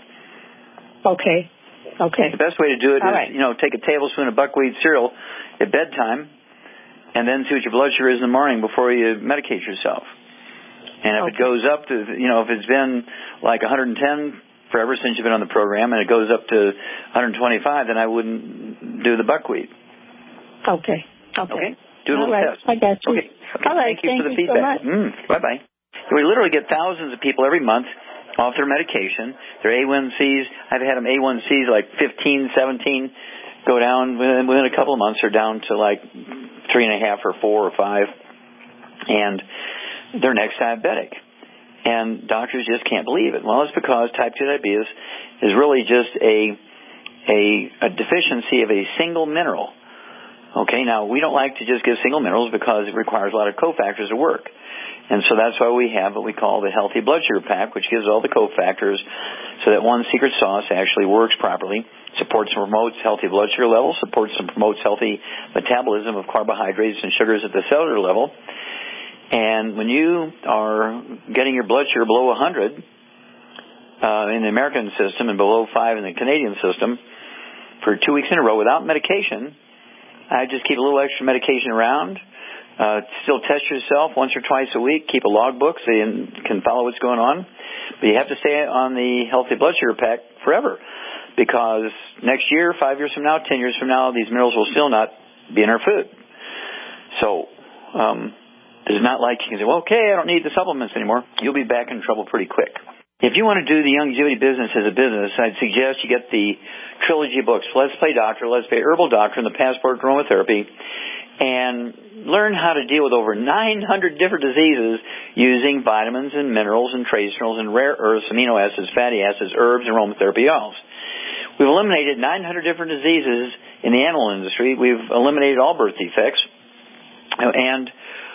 Okay. The best way to do it is, take a tablespoon of buckwheat cereal at bedtime and then see what your blood sugar is in the morning before you medicate yourself. And if it goes up to, if it's been like 110 forever since you've been on the program and it goes up to 125, then I wouldn't do the buckwheat. Okay. Do a little test. I got you. Okay. All right. Thank you for the feedback. So much. Bye-bye. We literally get thousands of people every month off their medication. Their A1Cs, I've had them A1Cs like 15, 17, go down within a couple of months. They're down to like 3.5 or 4 or 5, and they're next diabetic. And doctors just can't believe it. Well, it's because type 2 diabetes is really just a deficiency of a single mineral. Okay, now we don't like to just give single minerals because it requires a lot of cofactors to work. And so that's why we have what we call the Healthy Blood Sugar Pack, which gives all the cofactors so that one secret sauce actually works properly, supports and promotes healthy blood sugar levels, supports and promotes healthy metabolism of carbohydrates and sugars at the cellular level. And when you are getting your blood sugar below 100 in the American system and below 5 in the Canadian system for 2 weeks in a row without medication, I just keep a little extra medication around. Still test yourself once or twice a week. Keep a logbook so you can follow what's going on. But you have to stay on the Healthy Blood Sugar Pack forever, because next year, 5 years from now, 10 years from now, these minerals will still not be in our food. So it's not like you can say, well, okay, I don't need the supplements anymore. You'll be back in trouble pretty quick. If you want to do the longevity business as a business, I'd suggest you get the trilogy of books, Let's Play Doctor, Let's Play Herbal Doctor, and the Passport to Aromatherapy, and learn how to deal with over 900 different diseases using vitamins and minerals and trace minerals and rare earths, amino acids, fatty acids, herbs, and aromatherapy oils. We've eliminated 900 different diseases in the animal industry. We've eliminated all birth defects, and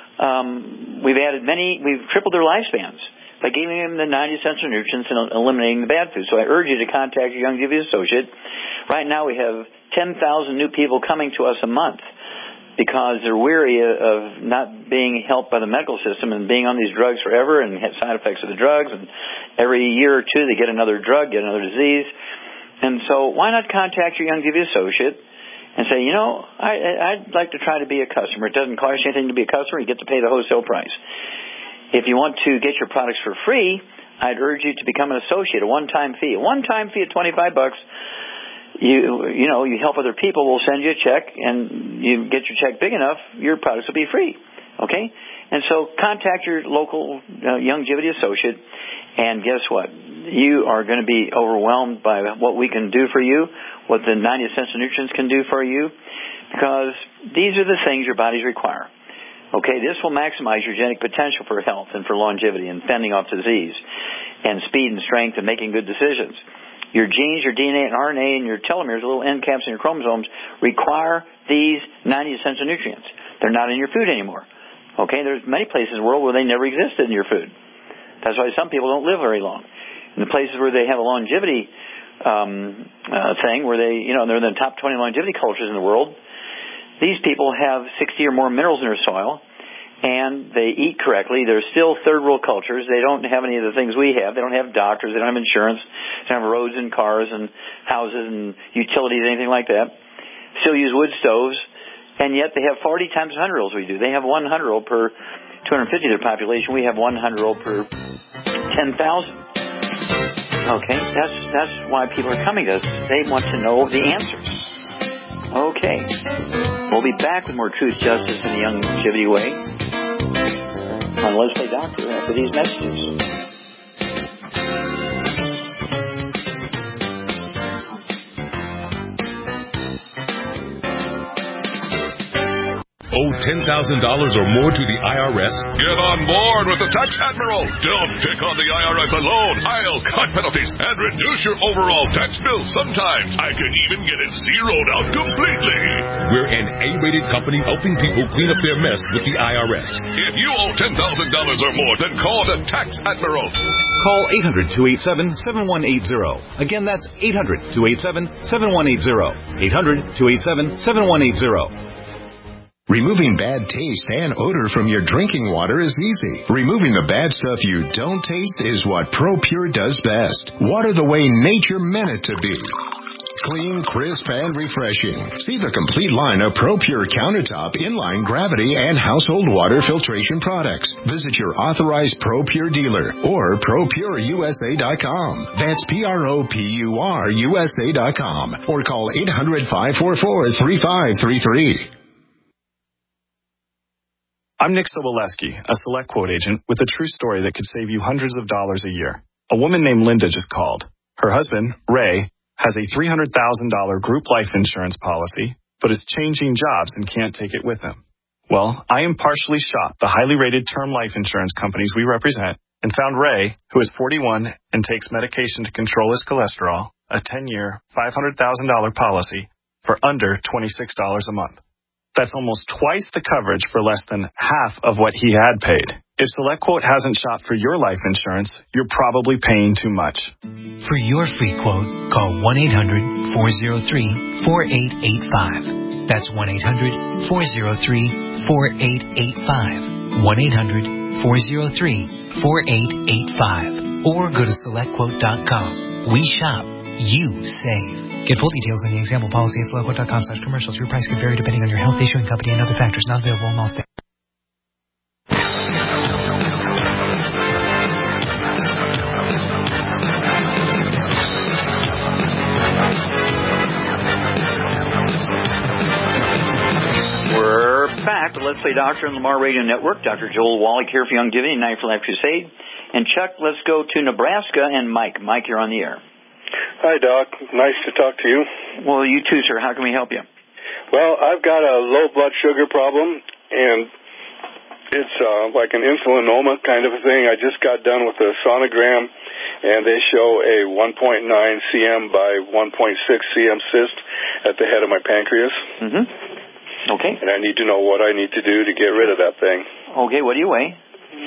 we've tripled their lifespans by giving them the 90 essential nutrients and eliminating the bad food. So I urge you to contact your Youngevity associate. Right now we have 10,000 new people coming to us a month because they're weary of not being helped by the medical system and being on these drugs forever and have side effects of the drugs. And every year or two they get another drug, get another disease. And so why not contact your Youngevity associate and say, I'd like to try to be a customer. It doesn't cost you anything to be a customer. You get to pay the wholesale price. If you want to get your products for free, I'd urge you to become an associate, a one-time fee. A one-time fee of $25. You help other people, we'll send you a check, and you get your check big enough, your products will be free. Okay? And so contact your local Youngevity associate, and guess what? You are going to be overwhelmed by what we can do for you, what the 90 essential nutrients can do for you, because these are the things your bodies require. Okay, this will maximize your genetic potential for health and for longevity and fending off disease and speed and strength and making good decisions. Your genes, your DNA and RNA and your telomeres, the little end caps in your chromosomes, require these 90 essential nutrients. They're not in your food anymore. Okay, there's many places in the world where they never existed in your food. That's why some people don't live very long. In the places where they have a longevity thing, where they're in the top 20 longevity cultures in the world, these people have 60 or more minerals in their soil, and they eat correctly. They're still third world cultures. They don't have any of the things we have. They don't have doctors. They don't have insurance. They don't have roads and cars and houses and utilities, anything like that. Still use wood stoves, and yet they have 40 times 100-year-olds we do. They have 100-year-old per 250 of their population. We have 100-year-old per 10,000. Okay, that's why people are coming to us. They want to know the answers. Okay. We'll be back with more Truth, Justice, and the Longevity Way on Let's Play Doctor after these messages. Owe $10,000 or more to the IRS? Get on board with the Tax Admiral. Don't pick on the IRS alone. I'll cut penalties and reduce your overall tax bill. Sometimes I can even get it zeroed out completely. We're an A-rated company helping people clean up their mess with the IRS. If you owe $10,000 or more, then call the Tax Admiral. Call 800-287-7180. Again, that's 800-287-7180. 800-287-7180. Removing bad taste and odor from your drinking water is easy. Removing the bad stuff you don't taste is what ProPure does best. Water the way nature meant it to be. Clean, crisp, and refreshing. See the complete line of ProPure countertop, inline, gravity, and household water filtration products. Visit your authorized ProPure dealer or ProPureUSA.com. That's ProPureUSA.com. Or call 800-544-3533. I'm Nick Soboleski, a Select Quote agent with a true story that could save you hundreds of dollars a year. A woman named Linda just called. Her husband, Ray, has a $300,000 group life insurance policy, but is changing jobs and can't take it with him. Well, I impartially shopped the highly rated term life insurance companies we represent and found Ray, who is 41 and takes medication to control his cholesterol, a 10-year, $500,000 policy for under $26 a month. That's almost twice the coverage for less than half of what he had paid. If SelectQuote hasn't shopped for your life insurance, you're probably paying too much. For your free quote, call 1-800-403-4885. That's 1-800-403-4885. 1-800-403-4885. Or go to SelectQuote.com. We shop. You save. Get full details on the example policy at SelectQuote.com/commercials. Your price can vary depending on your health, issuing company, and other factors. Not available in all states. We're back to Let's Play Doctor on Lamar Radio Network. Dr. Joel Wallach here for Longevity and Night for Life Crusade. And Chuck, let's go to Nebraska and Mike. Mike, you're on the air. Hi, Doc. Nice to talk to you. Well, you too, sir. How can we help you? Well, I've got a low blood sugar problem, and it's like an insulinoma kind of a thing. I just got done with a sonogram, and they show a 1.9 cm by 1.6 cm cyst at the head of my pancreas. Mm-hmm. Okay. And I need to know what I need to do to get rid of that thing. Okay, what do you weigh?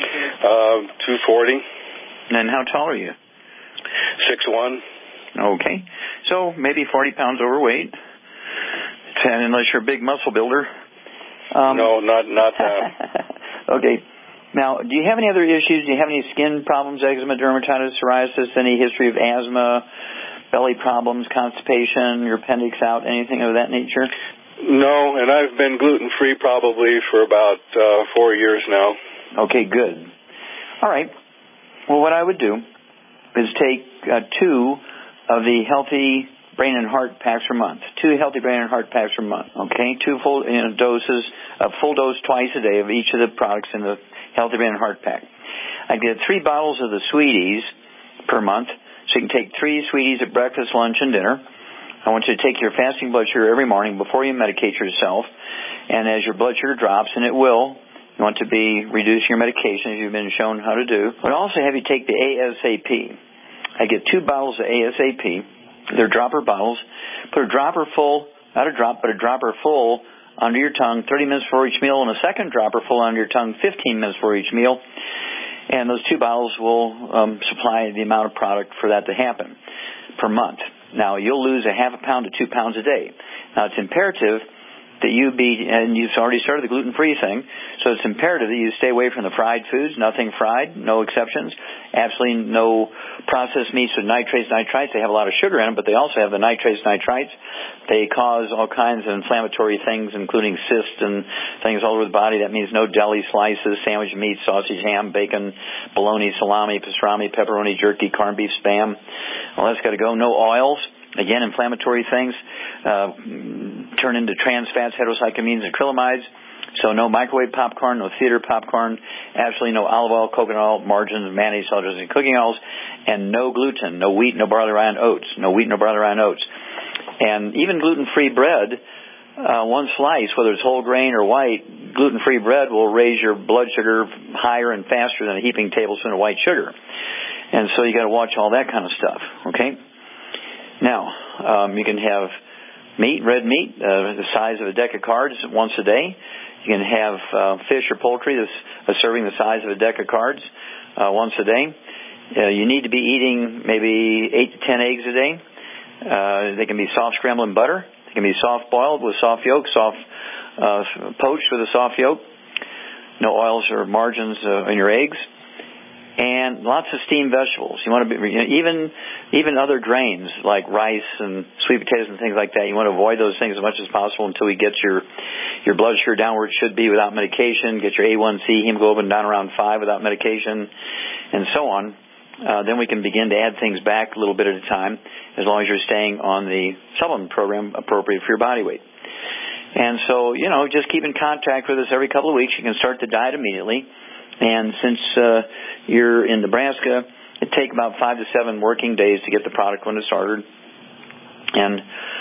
240. And how tall are you? 6'1". Okay. So maybe 40 pounds overweight. And unless you're a big muscle builder. No, not that. Okay. Now, do you have any other issues? Do you have any skin problems, eczema, dermatitis, psoriasis, any history of asthma, belly problems, constipation, your appendix out, anything of that nature? No, and I've been gluten-free probably for about 4 years now. Okay, good. All right. Well, what I would do is take 2 of the Healthy Brain and Heart packs per month. 2 Healthy Brain and Heart packs per month. Okay, 2 full doses, a full dose twice a day of each of the products in the Healthy Brain and Heart pack. I get 3 bottles of the Sweeties per month, so you can take 3 Sweeties at breakfast, lunch, and dinner. I want you to take your fasting blood sugar every morning before you medicate yourself. And as your blood sugar drops, and it will, you want to be reducing your medication as you've been shown how to do. But also have you take the ASAP. I get 2 bottles of ASAP. They're dropper bottles. Put a dropper full, not a drop, but a dropper full under your tongue 30 minutes before each meal, and a second dropper full under your tongue 15 minutes before each meal. And those 2 bottles will supply the amount of product for that to happen per month. Now, you'll lose a half a pound to 2 pounds a day. Now, it's imperative that you be, and you've already started the gluten-free thing, so it's imperative that you stay away from the fried foods, nothing fried, no exceptions, absolutely no processed meats with nitrates, nitrites. They have a lot of sugar in them, but they also have the nitrates, nitrites. They cause all kinds of inflammatory things, including cysts and things all over the body. That means no deli slices, sandwich meat, sausage, ham, bacon, bologna, salami, pastrami, pepperoni, jerky, corned beef, Spam. All that's got to go. No oils. Again, inflammatory things turn into trans fats, heterocyclamines, and acrylamides. So no microwave popcorn, no theater popcorn, absolutely no olive oil, coconut oil, margarine, mayonnaise, salt, and cooking oils, and no gluten, no wheat, no barley, rye, and oats. No wheat, no barley, rye, and oats. And even gluten-free bread, one slice, whether it's whole grain or white, gluten-free bread will raise your blood sugar higher and faster than a heaping tablespoon of white sugar. And so you got to watch all that kind of stuff, okay? Now, you can have meat, red meat, the size of a deck of cards once a day. You can have fish or poultry that's serving the size of a deck of cards once a day. You need to be eating maybe 8 to 10 eggs a day. They can be soft scrambled in butter. They can be soft boiled with soft yolk, soft poached with a soft yolk. No oils or margarines in your eggs. And lots of steamed vegetables. You want to be, even other grains like rice and sweet potatoes and things like that. You want to avoid those things as much as possible until we get your blood sugar down where it should be without medication. Get your A1C hemoglobin down around 5 without medication, and so on. Then we can begin to add things back a little bit at a time, as long as you're staying on the supplement program appropriate for your body weight. And so, just keep in contact with us every couple of weeks. You can start the diet immediately. And since you're in Nebraska, it takes about 5 to 7 working days to get the product when it's ordered. And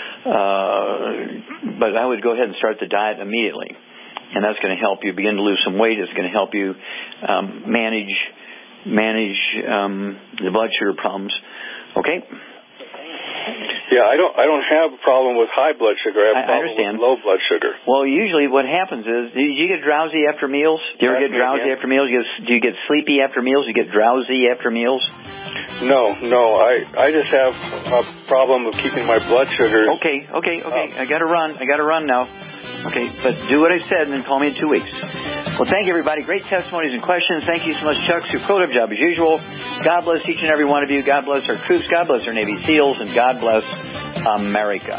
but I would go ahead and start the diet immediately, and that's going to help you begin to lose some weight. It's going to help you manage the blood sugar problems. Okay. Yeah, I don't have a problem with high blood sugar. I have a problem with low blood sugar. Well, usually what happens is, do you get drowsy after meals? Do you ever get drowsy after meals? Do you get sleepy after meals? Do you get drowsy after meals? No. I just have a problem of keeping my blood sugar. Okay. I got to run now. Okay, but do what I said and then call me in 2 weeks. Well, thank you, everybody. Great testimonies and questions. Thank you so much, Chuck. Superlative job as usual. God bless each and every one of you. God bless our troops. God bless our Navy SEALs. And God bless America.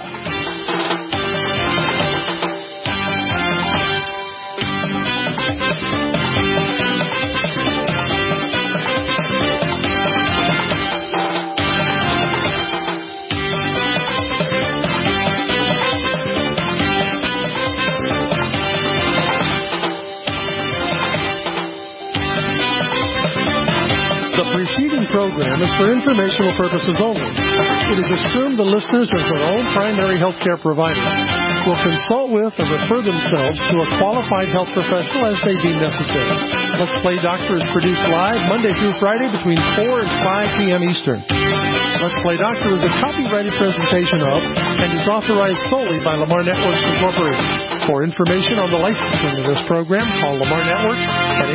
The preceding program is for informational purposes only. It is assumed the listeners, as their own primary health care provider, will consult with or refer themselves to a qualified health professional as they deem necessary. Let's Play Doctor is produced live Monday through Friday between 4 and 5 p.m. Eastern. Let's Play Doctor is a copyrighted presentation of and is authorized solely by Lamar Networks Incorporated. For information on the licensing of this program, call Lamar Networks at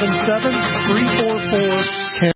877-344-10.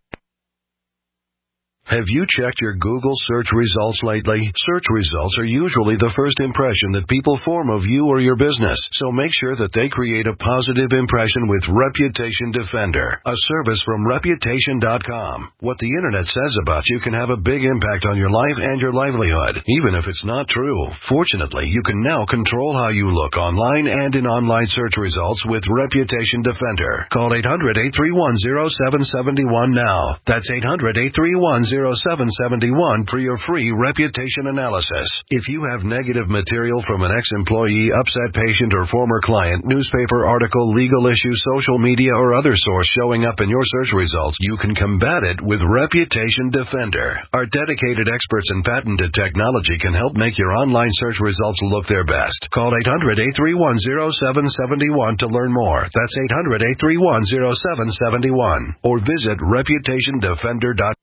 Have you checked your Google search results lately? Search results are usually the first impression that people form of you or your business, so make sure that they create a positive impression with Reputation Defender, a service from Reputation.com. What the Internet says about you can have a big impact on your life and your livelihood, even if it's not true. Fortunately, you can now control how you look online and in online search results with Reputation Defender. Call 800-831-0771 now. That's 800-831-0771 for your free reputation analysis. If you have negative material from an ex-employee, upset patient, or former client, newspaper article, legal issue, social media, or other source showing up in your search results, you can combat it with Reputation Defender. Our dedicated experts in patented technology can help make your online search results look their best. Call 800-831-0771 to learn more. That's 800-831-0771. Or visit ReputationDefender.com.